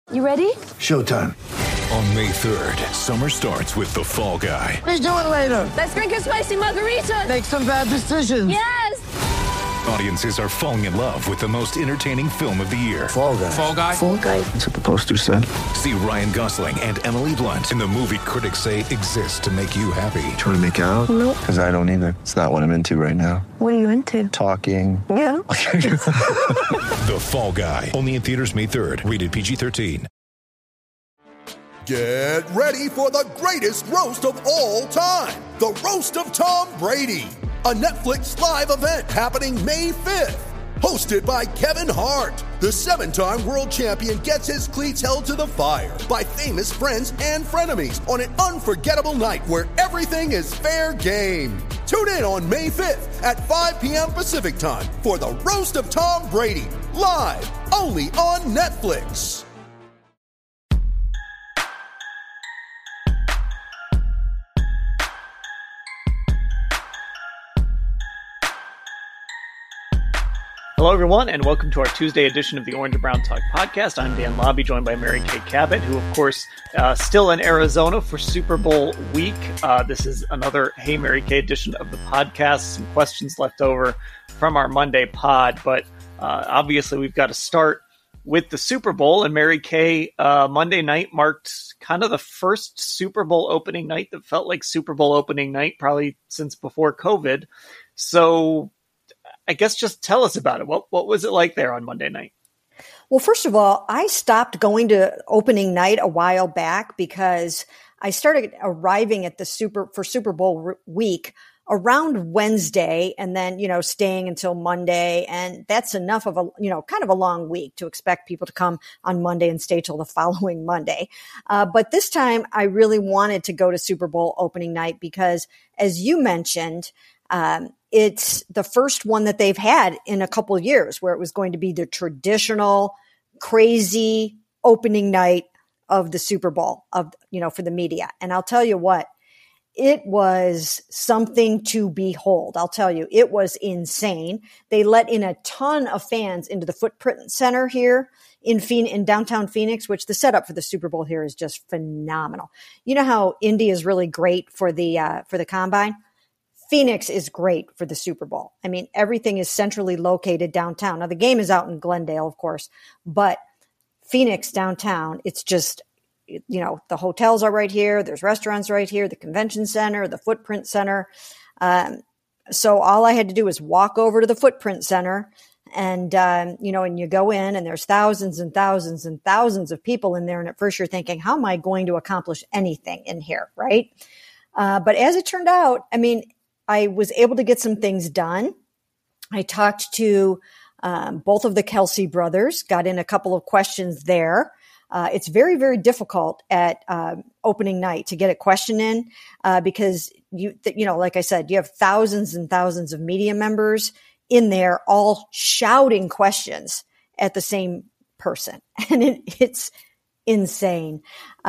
You ready? Showtime. On May 3rd, summer starts with The Fall Guy. Let's do it later. Let's drink a spicy margarita. Make some bad decisions. Yes! Audiences are falling in love with the most entertaining film of the year. Fall Guy. Fall Guy? Fall guy. That's what the poster said. See Ryan Gosling and Emily Blunt in the movie critics say exists to make you happy. Trying to make it out? Nope. Because I don't either. It's not what I'm into right now. What are you into? Talking. Yeah. The Fall Guy. Only in theaters May 3rd. Rated PG-13. Get ready for the greatest roast of all time. The Roast of Tom Brady. A Netflix live event happening May 5th. Hosted by Kevin Hart. The 7-time world champion gets his cleats held to the fire by famous friends and frenemies on an unforgettable night where everything is fair game. Tune in on May 5th at 5 p.m. Pacific time for the Roast of Tom Brady. Live only on Netflix. Hello, everyone, and welcome to our Tuesday edition of the Orange and Brown Talk podcast. I'm Dan Lobby, joined by Mary Kay Cabot, who, of course, still in Arizona for Super Bowl week. This is another Hey Mary Kay edition of the podcast. Some questions left over from our Monday pod, but obviously we've got to start with the Super Bowl. And Mary Kay, Monday night marked kind of the first Super Bowl opening night that felt like Super Bowl opening night, probably since before COVID. So I guess just tell us about it. What was it like there on Monday night? Well, first of all, I stopped going to opening night a while back because I started arriving at the Super Bowl week around Wednesday and then, staying until Monday. And that's enough of a, kind of a long week to expect people to come on Monday and stay till the following Monday. But this time I really wanted to go to Super Bowl opening night because, as you mentioned, it's the first one that they've had in a couple of years where it was going to be the traditional crazy opening night of the Super Bowl for the media. And I'll tell you what, it was something to behold. I'll tell you, it was insane. They let in a ton of fans into the Footprint Center here in downtown Phoenix, which the setup for the Super Bowl here is just phenomenal. You know how Indy is really great for the combine? Phoenix is great for the Super Bowl. I mean, everything is centrally located downtown. Now, the game is out in Glendale, of course, but Phoenix downtown, it's just, the hotels are right here. There's restaurants right here, the convention center, the Footprint Center. So all I had to do was walk over to the Footprint Center and you go in and there's thousands and thousands and thousands of people in there. And at first you're thinking, how am I going to accomplish anything in here? Right. But as it turned out, I was able to get some things done. I talked to both of the Kelce brothers, got in a couple of questions there. It's very, very difficult at opening night to get a question in because, like I said, you have thousands and thousands of media members in there all shouting questions at the same person. And it's insane.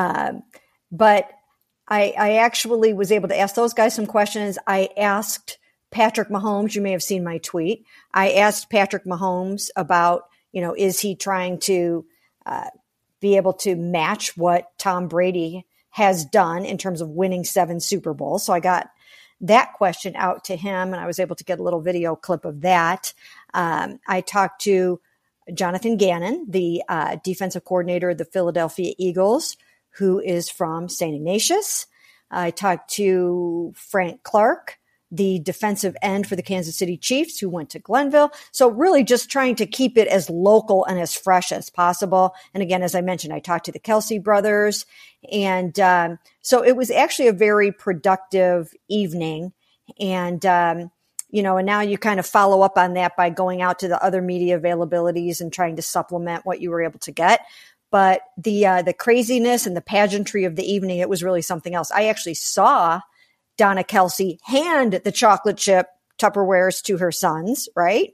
But I actually was able to ask those guys some questions. I asked Patrick Mahomes, you may have seen my tweet. I asked Patrick Mahomes about, is he trying to be able to match what Tom Brady has done in terms of winning 7 Super Bowls? So I got that question out to him and I was able to get a little video clip of that. I talked to Jonathan Gannon, the defensive coordinator of the Philadelphia Eagles, who is from St. Ignatius. I talked to Frank Clark, the defensive end for the Kansas City Chiefs, who went to Glenville. So really just trying to keep it as local and as fresh as possible. And again, as I mentioned, I talked to the Kelce brothers. And so it was actually a very productive evening. And, and now you kind of follow up on that by going out to the other media availabilities and trying to supplement what you were able to get. But the craziness and the pageantry of the evening, it was really something else. I actually saw Donna Kelce hand the chocolate chip Tupperwares to her sons, right?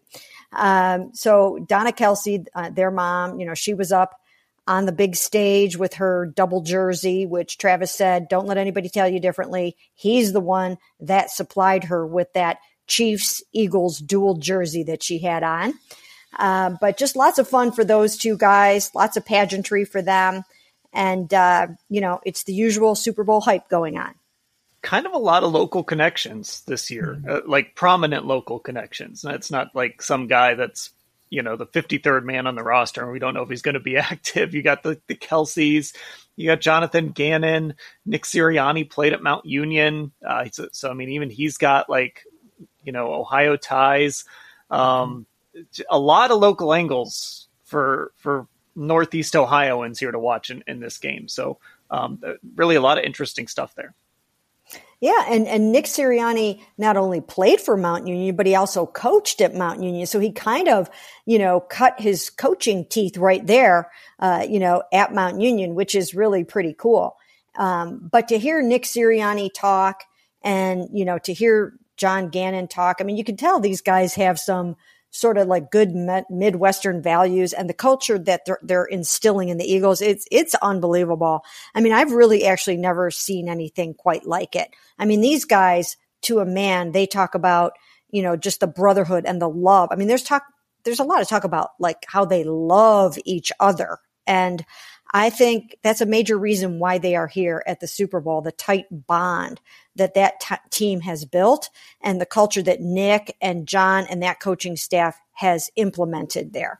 So Donna Kelce, their mom, she was up on the big stage with her double jersey, which Travis said, don't let anybody tell you differently. He's the one that supplied her with that Chiefs Eagles dual jersey that she had on. But just lots of fun for those two guys, lots of pageantry for them. And, it's the usual Super Bowl hype going on. Kind of a lot of local connections this year, like prominent local connections. And it's not like some guy that's, the 53rd man on the roster and we don't know if he's going to be active. You got the Kelceys, you got Jonathan Gannon, Nick Sirianni played at Mount Union. Even he's got Ohio ties. A lot of local angles for Northeast Ohioans here to watch in this game. So really a lot of interesting stuff there. Yeah, and Nick Sirianni not only played for Mount Union, but he also coached at Mount Union. So he kind of, cut his coaching teeth right there, at Mount Union, which is really pretty cool. But to hear Nick Sirianni talk and, to hear John Gannon talk, I mean, you can tell these guys have some sort of like good Midwestern values, and the culture that they're instilling in the Eagles, it's unbelievable. I mean, I've really actually never seen anything quite like it. I mean, these guys, to a man, they talk about, just the brotherhood and the love. I mean, there's a lot of talk about like how they love each other. And I think that's a major reason why they are here at the Super Bowl, the tight bond that team has built and the culture that Nick and John and that coaching staff has implemented there.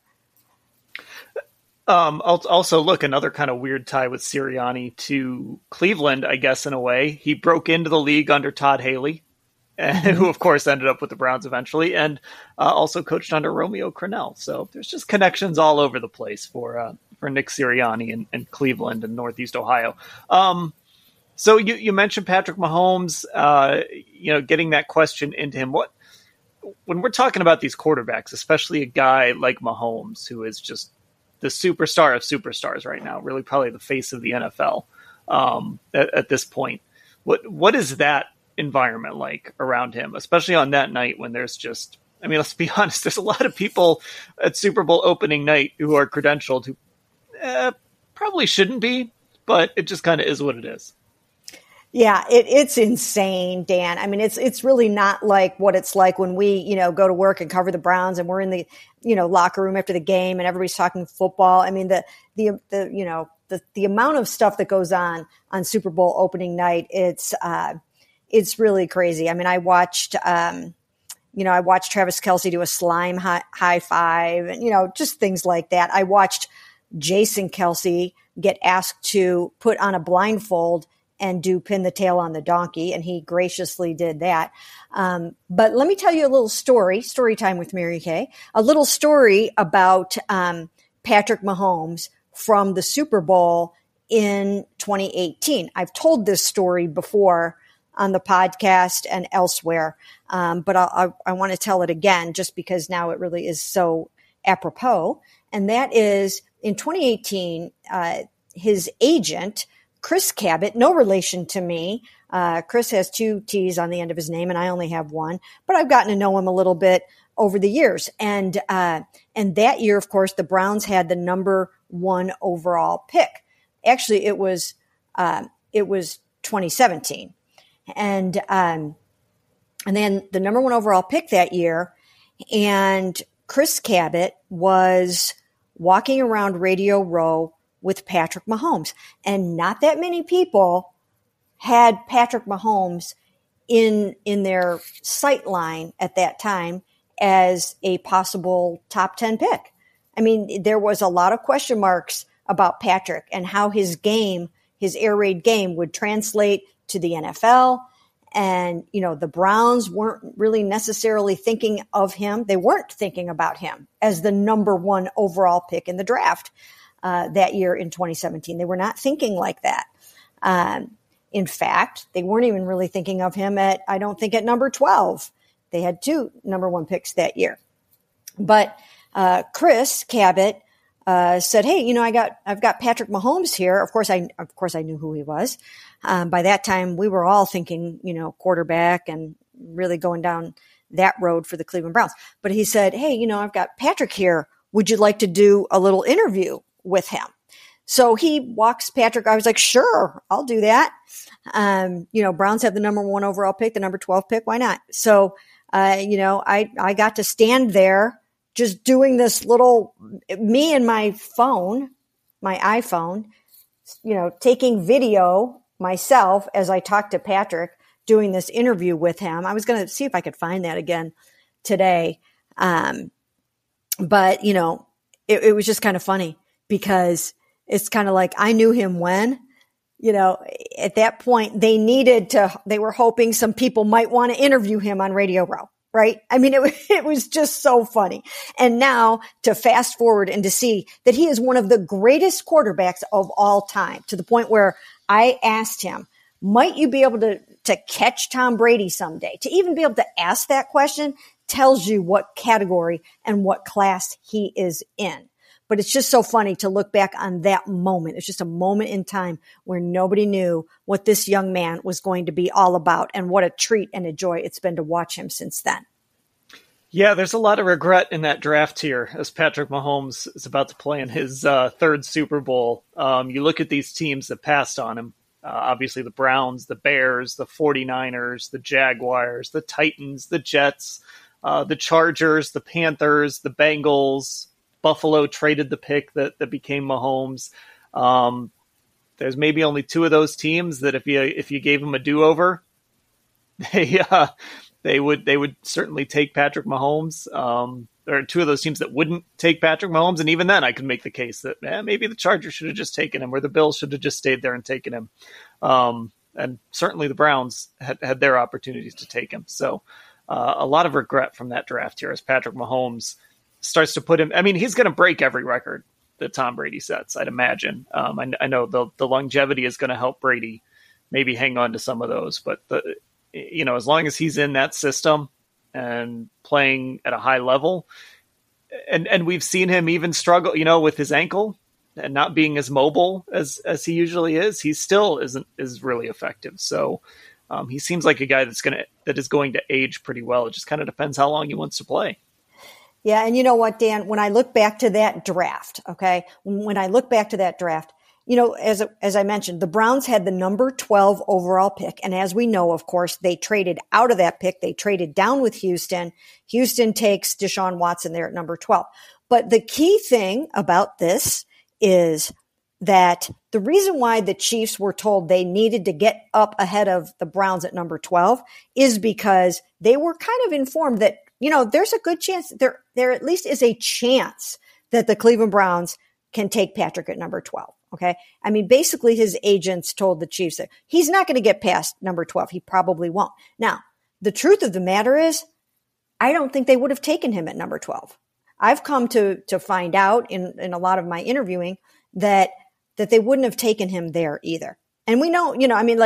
Also, look, another kind of weird tie with Sirianni to Cleveland, I guess, in a way. He broke into the league under Todd Haley, who, of course, ended up with the Browns eventually, and also coached under Romeo Crennel. So there's just connections all over the place for Nick Sirianni and Cleveland and Northeast Ohio. So you mentioned Patrick Mahomes, getting that question into him. When we're talking about these quarterbacks, especially a guy like Mahomes, who is just the superstar of superstars right now, really probably the face of the NFL at this point. What is that environment like around him, especially on that night when there's just, I mean, let's be honest, there's a lot of people at Super Bowl opening night who are credentialed who probably shouldn't be, but it just kind of is what it is. Yeah, it's insane, Dan. I mean, it's really not like what it's like when we, go to work and cover the Browns and we're in the, locker room after the game and everybody's talking football. I mean, the amount of stuff that goes on Super Bowl opening night, it's really crazy. I mean, I watched Travis Kelce do a slime high five and, just things like that. I watched Jason Kelce get asked to put on a blindfold and do pin the tail on the donkey, and he graciously did that. But let me tell you a little story time with Mary Kay, a little story about Patrick Mahomes from the Super Bowl in 2018. I've told this story before on the podcast and elsewhere, but I want to tell it again just because now it really is so apropos. And that is in 2018, his agent, Chris Cabot, no relation to me. Chris has 2 T's on the end of his name and I only have 1, but I've gotten to know him a little bit over the years. And that year, of course, the Browns had the number 1 overall pick. Actually, it was 2017. And then the number 1 overall pick that year, and Chris Cabot was walking around Radio Row with Patrick Mahomes. And not that many people had Patrick Mahomes in their sight line at that time as a possible top 10 pick. I mean, there was a lot of question marks about Patrick and how his game, his air raid game, would translate to the NFL. And, the Browns weren't really necessarily thinking of him. They weren't thinking about him as the number 1 overall pick in the draft. That year in 2017. They were not thinking like that. In fact, they weren't even really thinking of him at number 12. They had 2 number 1 picks that year. But Chris Cabot said, "Hey, I've got Patrick Mahomes here." Of course, I knew who he was. By that time, we were all thinking, quarterback and really going down that road for the Cleveland Browns. But he said, "Hey, I've got Patrick here. Would you like to do a little interview with him?" So he walks Patrick. I was like, "Sure, I'll do that." Browns have the number 1 overall pick, the number 12 pick. Why not? So, I got to stand there just doing this little, me and my phone, my iPhone, taking video myself as I talked to Patrick, doing this interview with him. I was going to see if I could find that again today. But it was just kind of funny because it's kind of like, I knew him when, at that point they were hoping some people might want to interview him on Radio Row. Right? I mean, it was just so funny. And now to fast forward and to see that he is one of the greatest quarterbacks of all time, to the point where I asked him, might you be able to catch Tom Brady someday? To even be able to ask that question tells you what category and what class he is in. But it's just so funny to look back on that moment. It's just a moment in time where nobody knew what this young man was going to be all about, and what a treat and a joy it's been to watch him since then. Yeah, there's a lot of regret in that draft here as Patrick Mahomes is about to play in his third Super Bowl. You look at these teams that passed on him. Obviously the Browns, the Bears, the 49ers, the Jaguars, the Titans, the Jets, the Chargers, the Panthers, the Bengals. Buffalo traded the pick that became Mahomes. There's maybe only two of those teams that if you gave them a do-over, they would certainly take Patrick Mahomes. There are two of those teams that wouldn't take Patrick Mahomes, and even then I could make the case that maybe the Chargers should have just taken him, or the Bills should have just stayed there and taken him. And certainly the Browns had their opportunities to take him. So a lot of regret from that draft here as Patrick Mahomes starts to put him. I mean, he's going to break every record that Tom Brady sets, I'd imagine. I know the longevity is going to help Brady maybe hang on to some of those, but as long as he's in that system and playing at a high level, and we've seen him even struggle, with his ankle and not being as mobile as he usually is, he still is really effective. So he seems like a guy that is going to age pretty well. It just kind of depends how long he wants to play. Yeah. And you know what, Dan, when I look back to that draft, as I mentioned, the Browns had the number 12 overall pick. And as we know, of course, they traded out of that pick. They traded down with Houston. Houston takes Deshaun Watson there at number 12. But the key thing about this is that the reason why the Chiefs were told they needed to get up ahead of the Browns at number 12 is because they were kind of informed that, there's a good chance there at least is a chance that the Cleveland Browns can take Patrick at number 12. Okay. I mean, basically his agents told the Chiefs that he's not going to get past number 12. He probably won't. Now, the truth of the matter is, I don't think they would have taken him at number 12. I've come to find out in a lot of my interviewing that they wouldn't have taken him there either. And we know,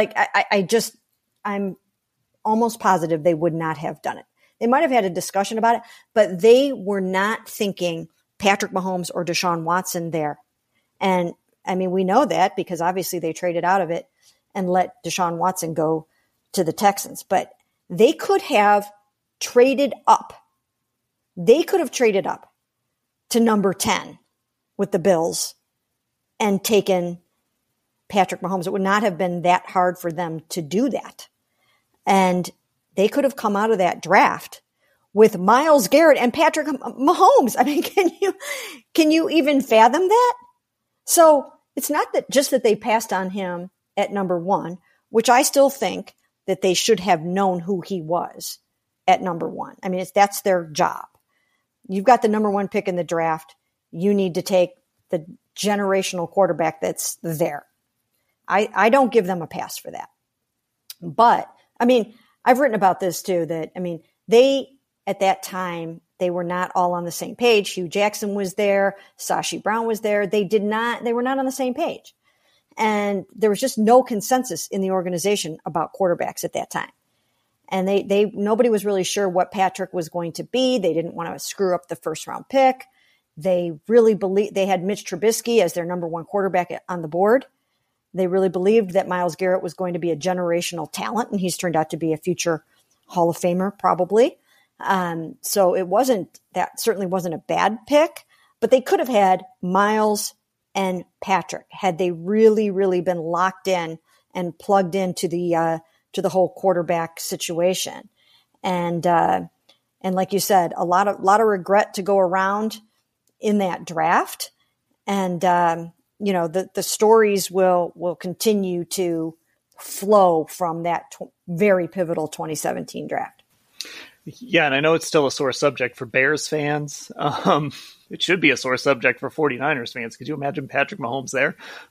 I'm almost positive they would not have done it. They might have had a discussion about it, but they were not thinking Patrick Mahomes or Deshaun Watson there. And I mean, we know that because obviously they traded out of it and let Deshaun Watson go to the Texans. But they could have traded up. They could have traded up to number 10 with the Bills and taken Patrick Mahomes. It would not have been that hard for them to do that. And they could have come out of that draft with Myles Garrett and Patrick Mahomes. I mean, can you even fathom that? So it's not that they passed on him at number 1, which I still think that they should have known who he was at number 1. I mean, that's their job. You've got the number 1 pick in the draft. You need to take the generational quarterback that's there. I don't give them a pass for that. But, I mean, I've written about this too, that, I mean, at that time, they were not all on the same page. Hugh Jackson was there. Sashi Brown was there. They were not on the same page. And there was just no consensus in the organization about quarterbacks at that time. And nobody was really sure what Patrick was going to be. They didn't want to screw up the first round pick. They really believed they had Mitch Trubisky as their number 1 quarterback on the board. They really believed that Myles Garrett was going to be a generational talent, and he's turned out to be a future Hall of Famer, probably. So that certainly wasn't a bad pick, but they could have had Myles and Patrick had they really, really been locked in and plugged into the whole quarterback situation. And, And like you said, a lot of regret to go around in that draft. And, the stories will continue to flow from that very pivotal 2017 draft. Yeah, and I know it's still a sore subject for Bears fans. It should be a sore subject for 49ers fans. Could you imagine Patrick Mahomes there?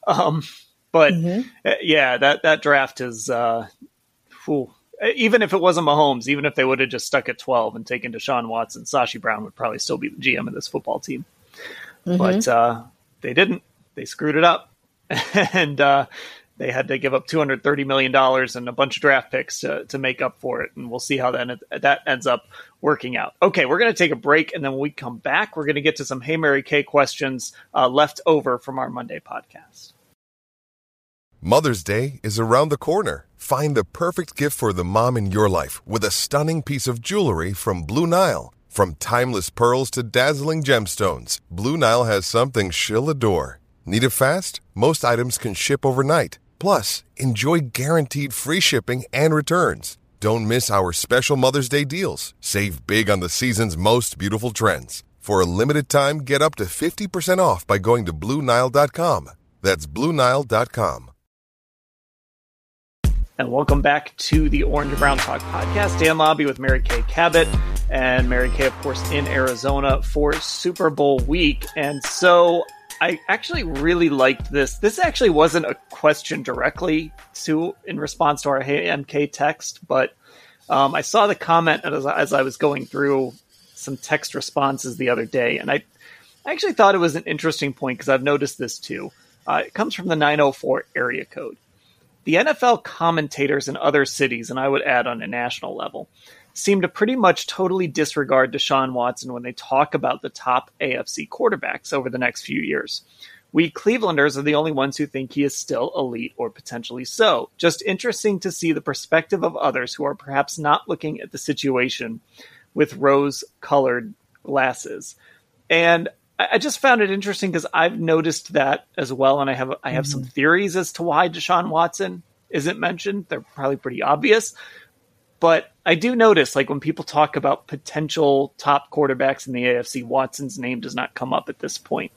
That draft is, even if it wasn't Mahomes, even if they would have just stuck at 12 and taken Deshaun Watson, Sashi Brown would probably still be the GM of this football team. But they didn't. They screwed it up. And they had to give up $230 million and a bunch of draft picks to make up for it. And we'll see how that ends up working out. Okay, we're going to take a break. And then when we come back, we're going to get to some Hey, Mary Kay questions left over from our Monday podcast. Mother's Day is around the corner. Find the perfect gift for the mom in your life with a stunning piece of jewelry from Blue Nile. From timeless pearls to dazzling gemstones, Blue Nile has something she'll adore. Need it fast? Most items can ship overnight. Plus, enjoy guaranteed free shipping and returns. Don't miss our special Mother's Day deals. Save big on the season's most beautiful trends. For a limited time, get up to 50% off by going to BlueNile.com. That's BlueNile.com. And welcome back to the Orange and Brown Talk podcast. Dan Labbe with Mary Kay Cabot. And Mary Kay, of course, in Arizona for Super Bowl week. And so I actually really liked this. This actually wasn't a question directly in response to our Hey MK text, but I saw the comment as I was going through some text responses the other day. And I actually thought it was an interesting point because I've noticed this too. It comes from the 904 area code. The NFL commentators in other cities, and I would add on a national level, seem to pretty much totally disregard Deshaun Watson when they talk about the top AFC quarterbacks over the next few years. We Clevelanders are the only ones who think he is still elite or potentially so. Just interesting to see the perspective of others who are perhaps not looking at the situation with rose-colored glasses. And I just found it interesting because I've noticed that as well, and I have some theories as to why Deshaun Watson isn't mentioned. They're probably pretty obvious. But I do notice, like, when people talk about potential top quarterbacks in the AFC, Watson's name does not come up at this point.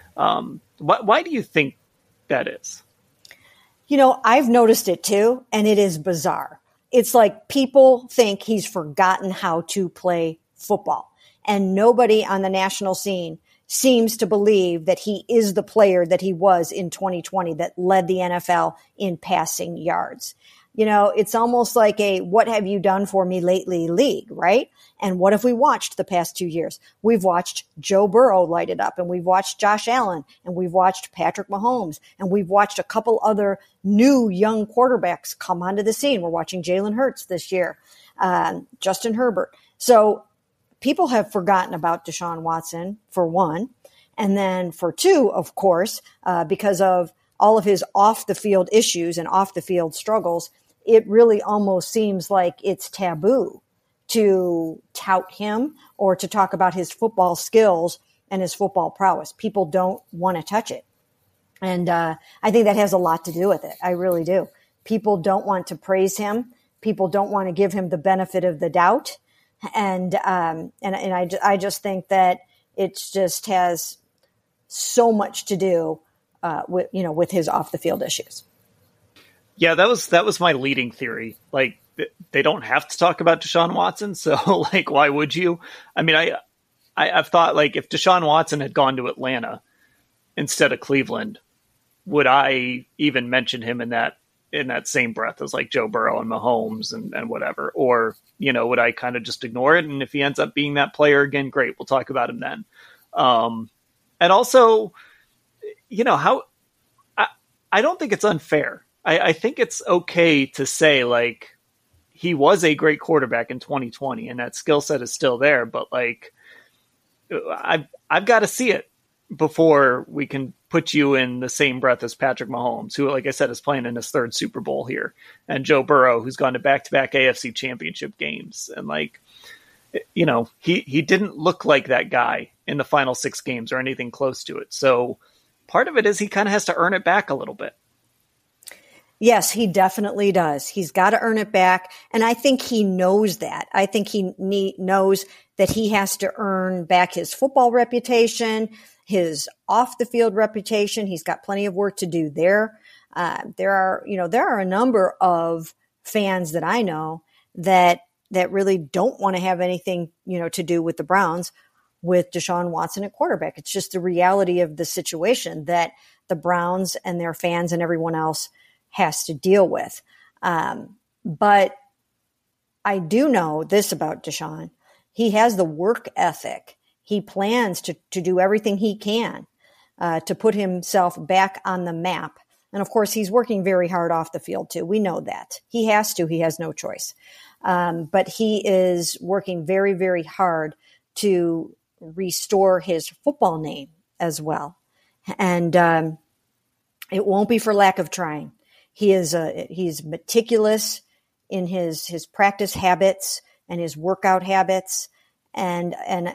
Why do you think that is? I've noticed it too, and it is bizarre. It's like people think he's forgotten how to play football, and nobody on the national scene seems to believe that he is the player that he was in 2020 that led the NFL in passing yards. It's almost like a what have you done for me lately league, right? And what have we watched the past 2 years? We've watched Joe Burrow light it up, and we've watched Josh Allen, and we've watched Patrick Mahomes, and we've watched a couple other new young quarterbacks come onto the scene. We're watching Jalen Hurts this year, Justin Herbert. So people have forgotten about Deshaun Watson, for one. And then for two, of course, because of all of his off-the-field issues and off-the-field struggles, it really almost seems like it's taboo to tout him or to talk about his football skills and his football prowess. People don't want to touch it. And I think that has a lot to do with it. I really do. People don't want to praise him. People don't want to give him the benefit of the doubt. And I just think that it just has so much to do with his off the field issues. Yeah, that was my leading theory. Like, they don't have to talk about Deshaun Watson, so like, why would you? I mean, I've thought, like, if Deshaun Watson had gone to Atlanta instead of Cleveland, would I even mention him in that same breath as like Joe Burrow and Mahomes and whatever? Or, would I kind of just ignore it? And if he ends up being that player again, great, we'll talk about him then. And also, I don't think it's unfair. I think it's okay to say, like, he was a great quarterback in 2020 and that skill set is still there, but like, I've got to see it before we can put you in the same breath as Patrick Mahomes, who, like I said, is playing in his third Super Bowl here, and Joe Burrow, who's gone to back-to-back AFC championship games. And like, he didn't look like that guy in the final 6 games or anything close to it. So part of it is he kind of has to earn it back a little bit. Yes, he definitely does. He's got to earn it back. And I think he knows that. I think he knows that he has to earn back his football reputation, his off the field reputation. He's got plenty of work to do there. There are a number of fans that I know that really don't want to have anything, to do with the Browns with Deshaun Watson at quarterback. It's just the reality of the situation that the Browns and their fans and everyone else has to deal with. But I do know this about Deshaun. He has the work ethic. He plans to do everything he can to put himself back on the map. And of course, he's working very hard off the field too. We know that. He has to. He has no choice. But he is working very, very hard to restore his football name as well. And it won't be for lack of trying. He's meticulous in his practice habits and his workout habits. And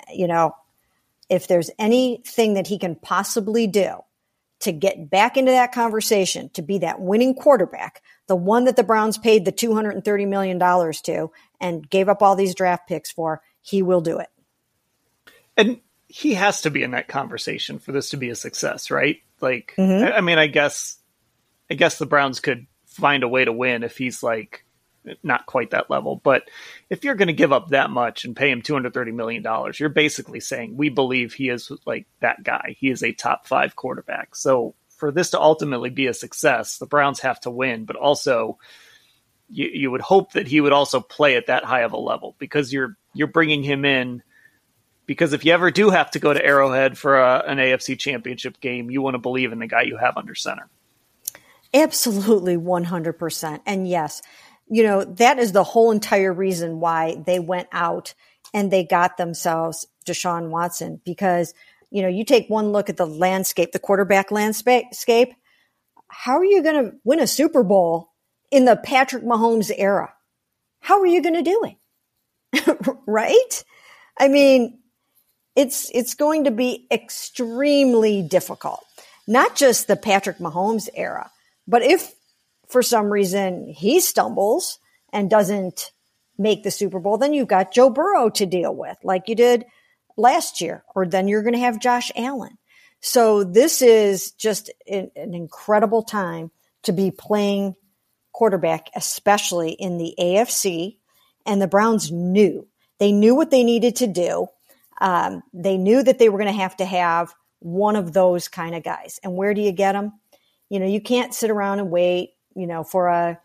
if there's anything that he can possibly do to get back into that conversation, to be that winning quarterback, the one that the Browns paid the $230 million to and gave up all these draft picks for, he will do it. And he has to be in that conversation for this to be a success, right? Like, I mean, I guess the Browns could find a way to win if he's like not quite that level. But if you're going to give up that much and pay him $230 million, you're basically saying we believe he is like that guy. He is a top 5 quarterback. So for this to ultimately be a success, the Browns have to win. But also, you would hope that he would also play at that high of a level because you're bringing him in. Because if you ever do have to go to Arrowhead for an AFC championship game, you want to believe in the guy you have under center. Absolutely, 100%. And yes, that is the whole entire reason why they went out and they got themselves Deshaun Watson. Because, you take one look at the landscape, the quarterback landscape. How are you going to win a Super Bowl in the Patrick Mahomes era? How are you going to do it? Right? I mean, it's going to be extremely difficult. Not just the Patrick Mahomes era, but if for some reason he stumbles and doesn't make the Super Bowl, then you've got Joe Burrow to deal with like you did last year, or then you're going to have Josh Allen. So this is just an incredible time to be playing quarterback, especially in the AFC. And the Browns knew what they needed to do. They knew that they were going to have one of those kind of guys. And where do you get them? You can't sit around and wait, for a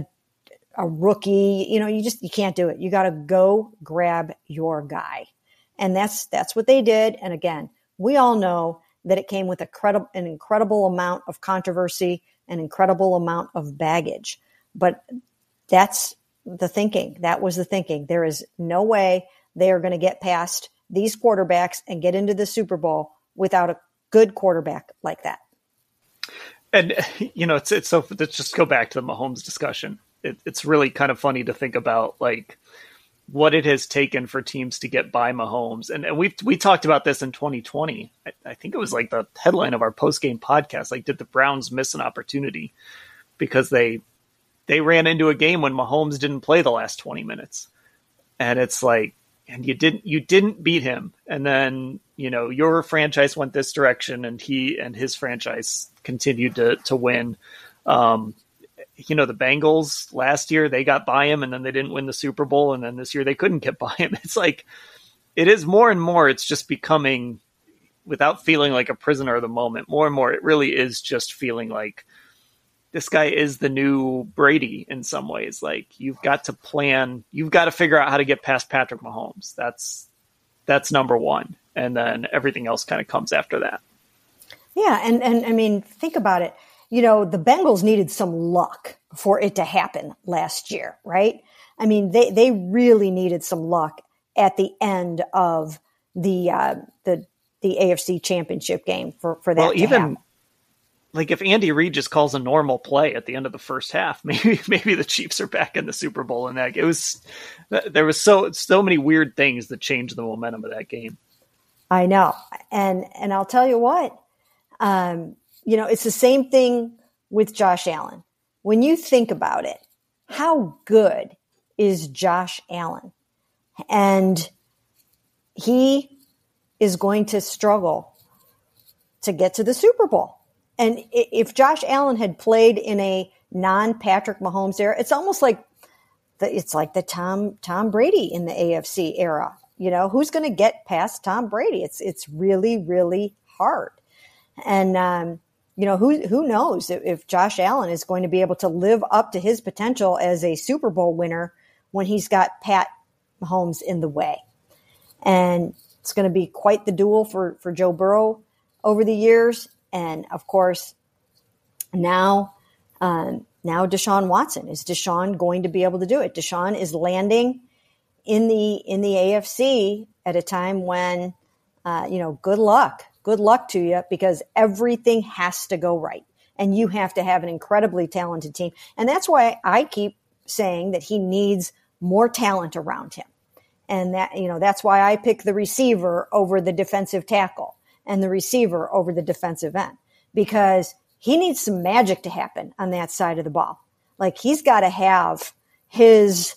rookie. You can't do it. You got to go grab your guy. And that's what they did. And again, we all know that it came with an incredible amount of controversy, an incredible amount of baggage. But that's the thinking. That was the thinking. There is no way they are going to get past these quarterbacks and get into the Super Bowl without a good quarterback like that. And, it's so, let's just go back to the Mahomes discussion. It's really kind of funny to think about like what it has taken for teams to get by Mahomes. And we talked about this in 2020. I think it was like the headline of our post-game podcast. Like, did the Browns miss an opportunity because they ran into a game when Mahomes didn't play the last 20 minutes? And it's like, and you didn't beat him. And then, your franchise went this direction and he and his franchise continued to win. The Bengals last year, they got by him and then they didn't win the Super Bowl. And then this year they couldn't get by him. It's like, it is more and more, it's just becoming, without feeling like a prisoner of the moment, more and more, it really is just feeling like this guy is the new Brady in some ways. Like, you've got to plan, you've got to figure out how to get past Patrick Mahomes. That's number one. And then everything else kind of comes after that. Yeah. And I mean, think about it. The Bengals needed some luck for it to happen last year, right? I mean, they really needed some luck at the end of the AFC Championship game for that. Well, even like if Andy Reid just calls a normal play at the end of the first half, maybe the Chiefs are back in the Super Bowl. And there was so many weird things that changed the momentum of that game. I know, and I'll tell you what. It's the same thing with Josh Allen. when you think about it, how good is Josh Allen? And he is going to struggle to get to the Super Bowl. And if Josh Allen had played in a non-Patrick Mahomes era, it's almost like the Tom Brady in the AFC era. You know, who's going to get past Tom Brady? It's really, really hard. And, you know, who knows if Josh Allen is going to be able to live up to his potential as a Super Bowl winner when he's got Pat Mahomes in the way. And it's going to be quite the duel for Joe Burrow over the years. And of course, now Deshaun Watson. Is Deshaun going to be able to do it? Deshaun is landing in the AFC at a time when, you know, good luck to you, because everything has to go right. And you have to have an incredibly talented team. And that's why I keep saying that he needs more talent around him. And that, you know, that's why I pick the receiver over the defensive tackle and the receiver over the defensive end, because he needs some magic to happen on that side of the ball. Like, he's got to have his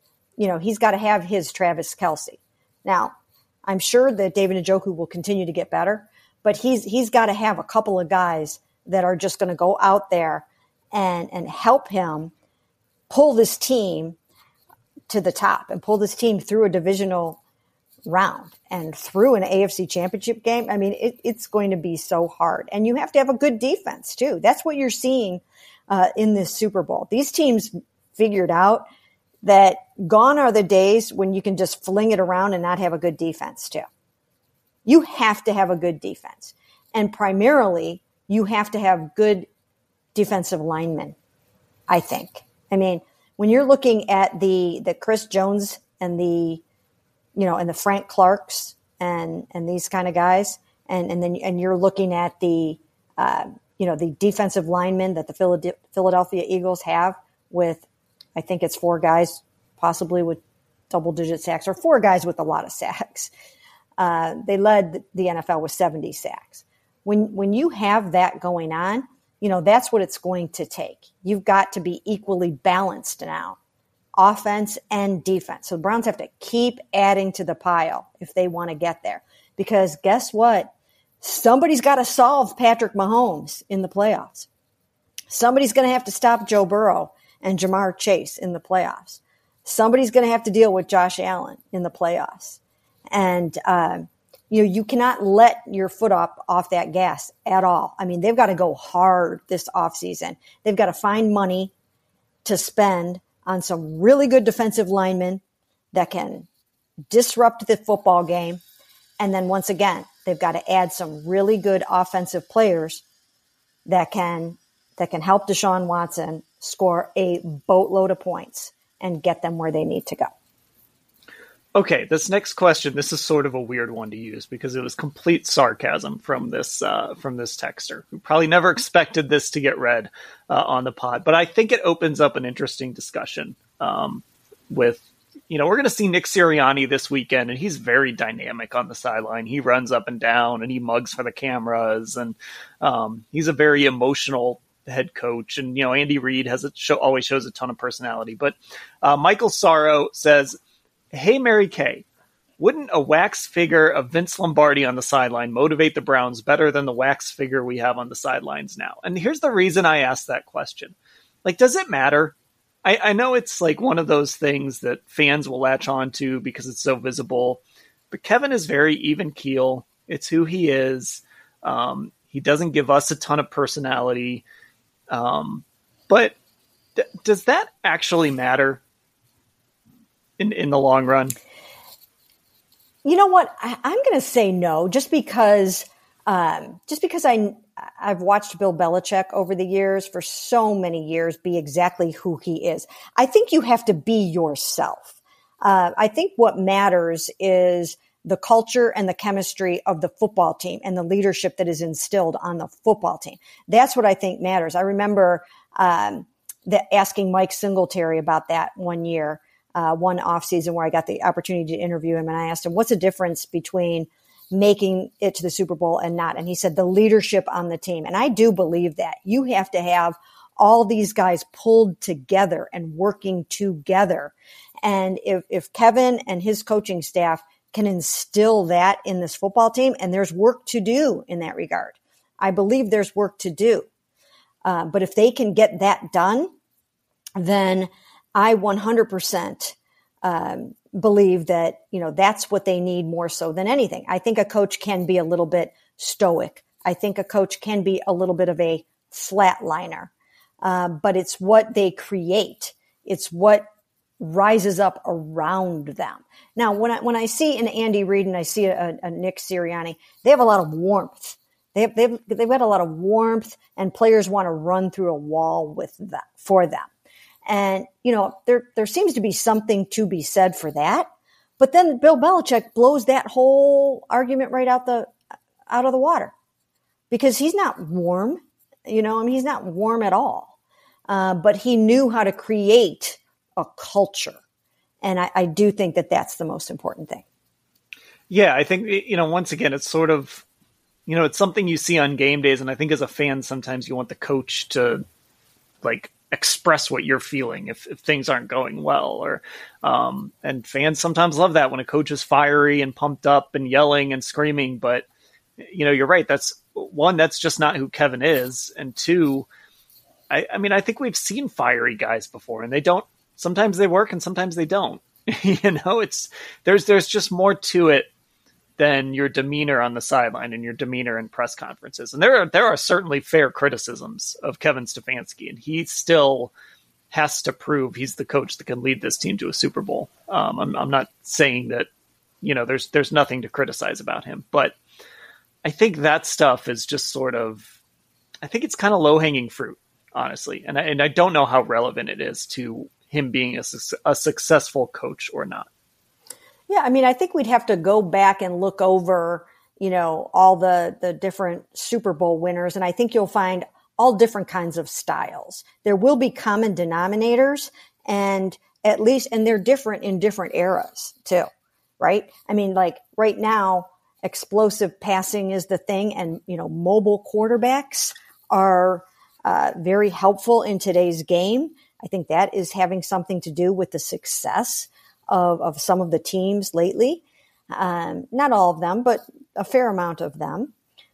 Travis Kelce. Now, I'm sure that David Njoku will continue to get better, but he's got to have a couple of guys that are just going to go out there and help him pull this team to the top and pull this team through a divisional round and through an AFC championship game. I mean, it's going to be so hard. And you have to have a good defense too. That's what you're seeing in this Super Bowl. These teams figured out that gone are the days when you can just fling it around and not have a good defense too. You have to have a good defense. And primarily, you have to have good defensive linemen, I think. I mean, when you're looking at the Chris Jones and the Frank Clarks and these kind of guys, and you're looking at the defensive linemen that the Philadelphia Eagles have with, I think it's 4 guys possibly with double-digit sacks, or 4 guys with a lot of sacks. They led the NFL with 70 sacks. When you have that going on, you know, that's what it's going to take. You've got to be equally balanced now, offense and defense. So the Browns have to keep adding to the pile if they want to get there. Because guess what? Somebody's got to solve Patrick Mahomes in the playoffs. Somebody's going to have to stop Joe Burrow and Jamar Chase in the playoffs. Somebody's going to have to deal with Josh Allen in the playoffs. And, you cannot let your foot off that gas at all. I mean, they've got to go hard this offseason. They've got to find money to spend on some really good defensive linemen that can disrupt the football game. And then once again, they've got to add some really good offensive players that can help Deshaun Watson score a boatload of points and get them where they need to go. Okay, this next question, this is sort of a weird one to use because it was complete sarcasm from this texter who probably never expected this to get read on the pod. But I think it opens up an interesting discussion with, we're going to see Nick Sirianni this weekend, and he's very dynamic on the sideline. He runs up and down, and he mugs for the cameras, and he's a very emotional head coach. And, Andy Reid always shows a ton of personality. But Michael Sorrow says, "Hey, Mary Kay, wouldn't a wax figure of Vince Lombardi on the sideline motivate the Browns better than the wax figure we have on the sidelines now?" And here's the reason I asked that question. Like, does it matter? I know it's like one of those things that fans will latch on to because it's so visible, but Kevin is very even keel. It's who he is. He doesn't give us a ton of personality. But does that actually matter in the long run? You know what? I'm going to say no, just because I've watched Bill Belichick over the years, for so many years, be exactly who he is. I think you have to be yourself. I think what matters is the culture and the chemistry of the football team and the leadership that is instilled on the football team. That's what I think matters. I remember asking Mike Singletary about that one year. One offseason where I got the opportunity to interview him, and I asked him, what's the difference between making it to the Super Bowl and not? And he said, the leadership on the team. And I do believe that. You have to have all these guys pulled together and working together. And if Kevin and his coaching staff can instill that in this football team, and there's work to do in that regard, I believe there's work to do. But if they can get that done, then I 100% believe that, that's what they need more so than anything. I think a coach can be a little bit stoic. I think a coach can be a little bit of a flatliner. But it's what they create. It's what rises up around them. Now, when I see an Andy Reid and I see a Nick Sirianni, they have a lot of warmth. They've got a lot of warmth, and players want to run through a wall for them. And, there seems to be something to be said for that. But then Bill Belichick blows that whole argument right out of the water, because he's not warm. He's not warm at all. But he knew how to create a culture. And I do think that that's the most important thing. Yeah, I think, once again, it's sort of, it's something you see on game days. And I think as a fan, sometimes you want the coach to express what you're feeling if things aren't going well, or, and fans sometimes love that when a coach is fiery and pumped up and yelling and screaming. But, you're right. That's one, that's just not who Kevin is. And two, I think we've seen fiery guys before, and they don't, sometimes they work and sometimes they don't. There's just more to it than your demeanor on the sideline and your demeanor in press conferences. And there are certainly fair criticisms of Kevin Stefanski, and he still has to prove he's the coach that can lead this team to a Super Bowl. I'm not saying that, there's nothing to criticize about him, but I think that stuff is just sort of, I think it's kind of low hanging fruit, honestly. And I don't know how relevant it is to him being a successful coach or not. Yeah, I think we'd have to go back and look over, all the different Super Bowl winners. And I think you'll find all different kinds of styles. There will be common denominators, and they're different in different eras too, right? Right now, explosive passing is the thing, and, mobile quarterbacks are very helpful in today's game. I think that is having something to do with the success of some of the teams lately. Not all of them, but a fair amount of them.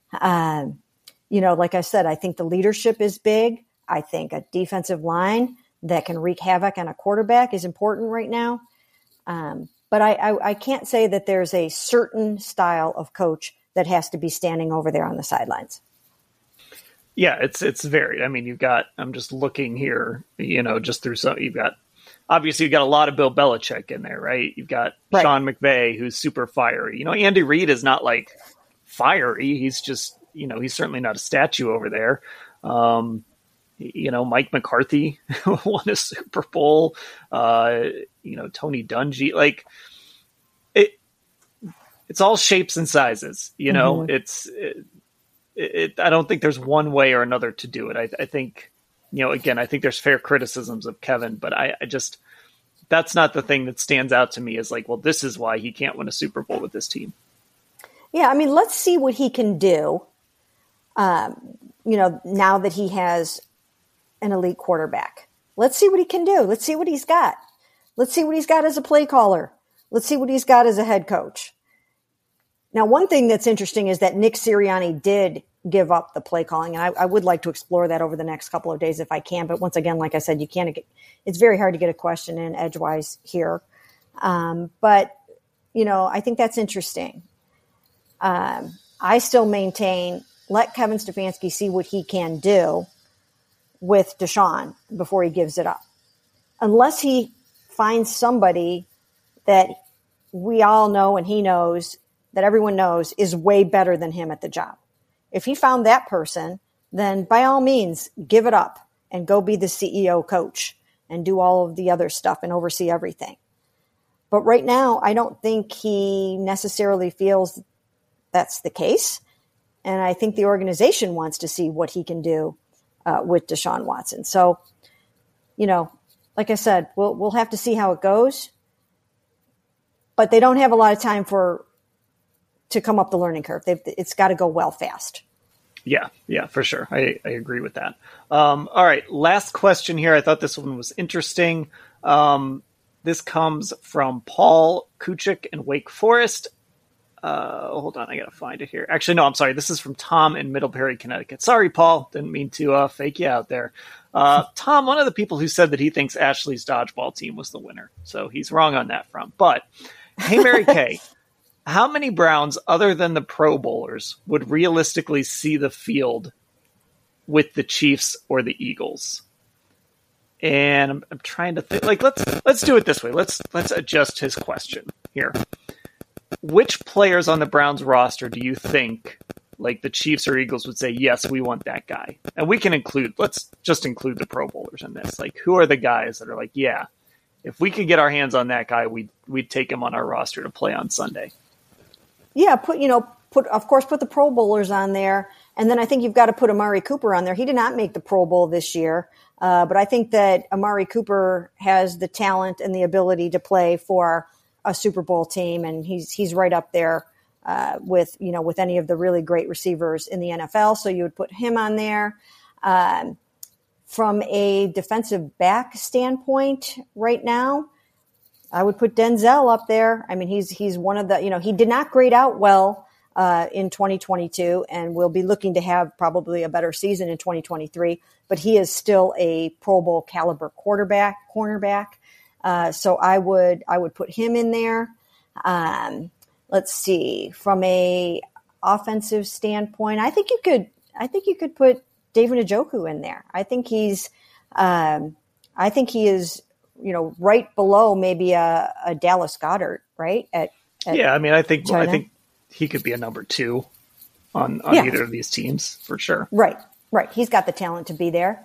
Like I said, I think the leadership is big. I think a defensive line that can wreak havoc on a quarterback is important right now. But I can't say that there's a certain style of coach that has to be standing over there on the sidelines. Yeah, it's varied. I'm just looking here, just through some, obviously you've got a lot of Bill Belichick in there, right? You've got right. Sean McVay, who's super fiery. Andy Reid is not fiery. He's just, he's certainly not a statue over there. Mike McCarthy won a Super Bowl, Tony Dungy, it's all shapes and sizes, mm-hmm. I don't think there's one way or another to do it. I think, again, I think there's fair criticisms of Kevin, but I just, that's not the thing that stands out to me as this is why he can't win a Super Bowl with this team. Yeah. Let's see what he can do. Now that he has an elite quarterback, let's see what he can do. Let's see what he's got. Let's see what he's got as a play caller. Let's see what he's got as a head coach. Now, one thing that's interesting is that Nick Sirianni did give up the play calling, and I would like to explore that over the next couple of days if I can. But once again, like I said, it's very hard to get a question in edgewise here. But I think that's interesting. I still maintain, let Kevin Stefanski see what he can do with Deshaun before he gives it up. Unless he finds somebody that we all know and he knows, that everyone knows is way better than him at the job. If he found that person, then by all means, give it up and go be the CEO coach and do all of the other stuff and oversee everything. But right now, I don't think he necessarily feels that's the case. And I think the organization wants to see what he can do with Deshaun Watson. So, like I said, we'll have to see how it goes. But they don't have a lot of time to come up the learning curve. It's got to go well fast. Yeah, for sure. I agree with that. All right, last question here. I thought this one was interesting. This comes from Paul Kuchik in Wake Forest. Hold on, I gotta find it here. Actually, no, I'm sorry. This is from Tom in Middlebury, Connecticut. Sorry, Paul. Didn't mean to fake you out there. Tom, one of the people who said that he thinks Ashley's dodgeball team was the winner. So he's wrong on that front. But, hey, Mary Kay, how many Browns, other than the Pro Bowlers, would realistically see the field with the Chiefs or the Eagles? And I'm trying to think. Like, let's do it this way. Let's adjust his question here. Which players on the Browns roster do you think, like the Chiefs or Eagles, would say, yes, we want that guy? And we can let's just include the Pro Bowlers in this. Like, who are the guys that are like, yeah, if we could get our hands on that guy, we'd take him on our roster to play on Sunday? Yeah, put the Pro Bowlers on there. And then I think you've got to put Amari Cooper on there. He did not make the Pro Bowl this year. But I think that Amari Cooper has the talent and the ability to play for a Super Bowl team. And he's right up there with any of the really great receivers in the NFL. So you would put him on there. From a defensive back standpoint right now, I would put Denzel up there. I mean, he's one of the, he did not grade out well in 2022, and will be looking to have probably a better season in 2023, but he is still a Pro Bowl caliber cornerback. So I would put him in there. Let's see, from a offensive standpoint, I think you could put David Njoku in there. I think he is, right below maybe a Dallas Goedert, right? Yeah. I mean, I think he could be a number 2 on either of these teams for sure. Right. He's got the talent to be there.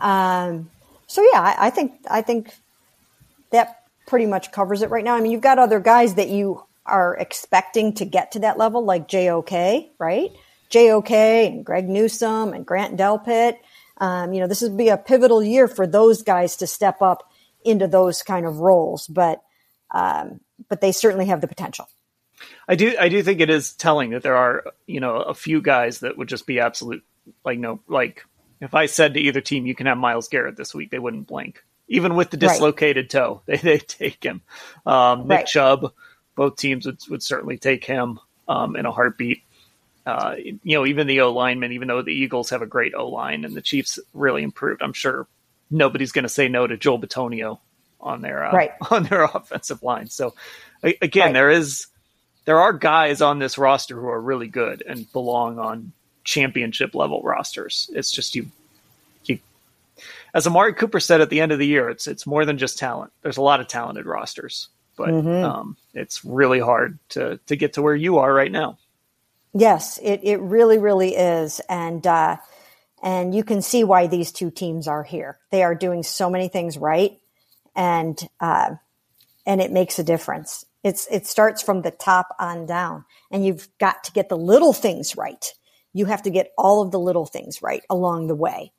I think that pretty much covers it right now. I mean, you've got other guys that you are expecting to get to that level, like JOK, right? JOK and Greg Newsome and Grant Delpit. This would be a pivotal year for those guys to step up into those kind of roles, but they certainly have the potential. I do think it is telling that there are, a few guys that would just be absolute, like if I said to either team, you can have Myles Garrett this week, they wouldn't blink. Even with the dislocated toe, they take him. Nick Chubb, both teams would certainly take him in a heartbeat. Even the O-linemen, even though the Eagles have a great O-line and the Chiefs really improved, I'm sure nobody's going to say no to Joel Bitonio on their offensive line. So again, there are guys on this roster who are really good and belong on championship level rosters. It's just you as Amari Cooper said at the end of the year, it's more than just talent. There's a lot of talented rosters, but it's really hard to get to where you are right now. Yes, it really, really is. And you can see why these two teams are here. They are doing so many things right. And it makes a difference. It starts from the top on down, and you've got to get the little things right. You have to get all of the little things right along the way.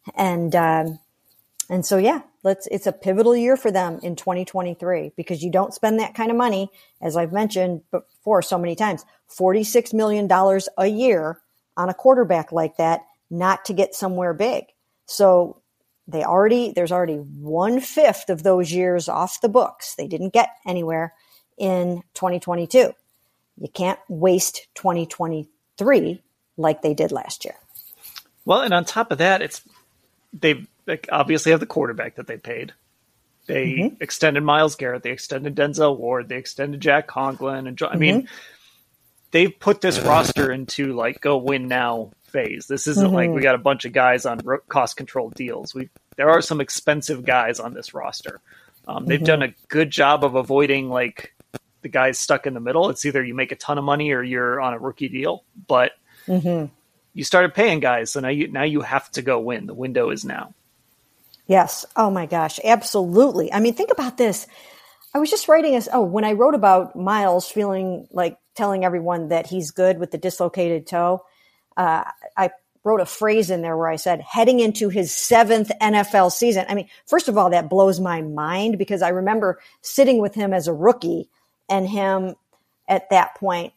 And so, it's a pivotal year for them in 2023, because you don't spend that kind of money, as I've mentioned before so many times, $46 million a year on a quarterback like that, not to get somewhere big. So there's already 1/5 of those years off the books. They didn't get anywhere in 2022. You can't waste 2023 like they did last year. Well, and on top of that, they obviously have the quarterback that they paid. They extended Myles Garrett. They extended Denzel Ward. They extended Jack Conklin. And I mean, they've put this roster into like go win now phase. This isn't like we got a bunch of guys on cost control deals. There are some expensive guys on this roster. They've done a good job of avoiding like the guys stuck in the middle. It's either you make a ton of money or you're on a rookie deal. But you started paying guys, so now you have to go win. The window is now. Yes. Oh my gosh. Absolutely. I mean, think about this. I was just writing when I wrote about Myles feeling like telling everyone that he's good with the dislocated toe, I wrote a phrase in there where I said, heading into his 7th NFL season. I mean, first of all, that blows my mind, because I remember sitting with him as a rookie and him at that point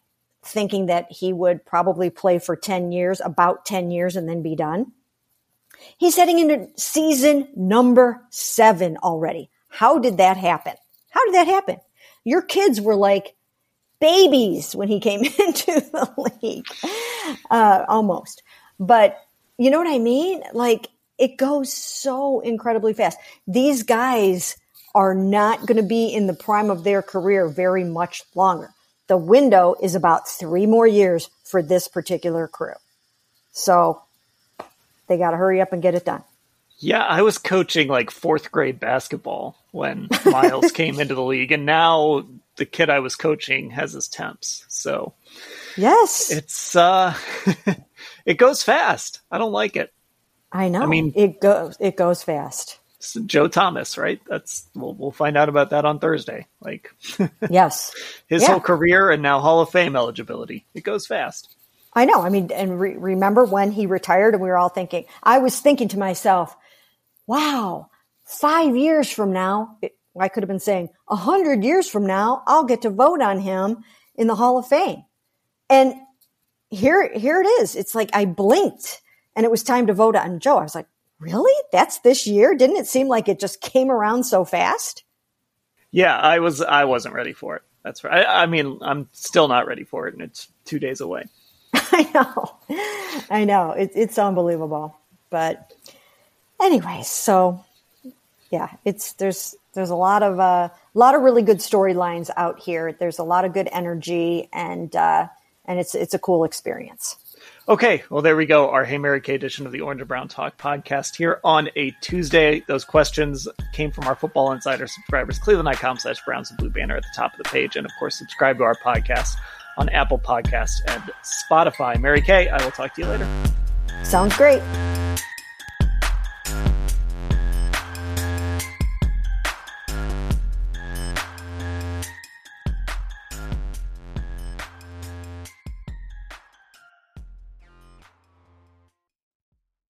thinking that he would probably play for 10 years, about 10 years, and then be done. He's heading into season number 7 already. How did that happen? How did that happen? Your kids were like babies when he came into the league, almost. But you know what I mean? Like, it goes so incredibly fast. These guys are not going to be in the prime of their career very much longer. The window is about 3 more years for this particular crew. So they got to hurry up and get it done. Yeah, I was coaching like 4th grade basketball when Miles came into the league, and now the kid I was coaching has his temps. So yes, it's it goes fast. I don't like it. I know. I mean, it goes fast. Joe Thomas, right? We'll find out about that on Thursday. Like, yes, his whole career and now Hall of Fame eligibility. It goes fast. I know. I mean, and remember when he retired and we were all thinking, I was thinking to myself, wow, 5 years from now, I could have been saying 100 years from now, I'll get to vote on him in the Hall of Fame. And here it is. It's like I blinked and it was time to vote on Joe. I was like, really? That's this year? Didn't it seem like it just came around so fast? Yeah, I wasn't ready for it. That's right. I mean, I'm still not ready for it, and it's 2 days away. I know. It's unbelievable. But anyways, so yeah, there's a lot of really good storylines out here. There's a lot of good energy, and it's a cool experience. Okay, well, there we go. Our Hey Mary Kay edition of the Orange and Brown Talk podcast here on a Tuesday. Those questions came from our Football Insider subscribers, cleveland.com/Browns and Blue Banner at the top of the page. And of course, subscribe to our podcast on Apple Podcasts and Spotify. Mary Kay, I will talk to you later. Sounds great.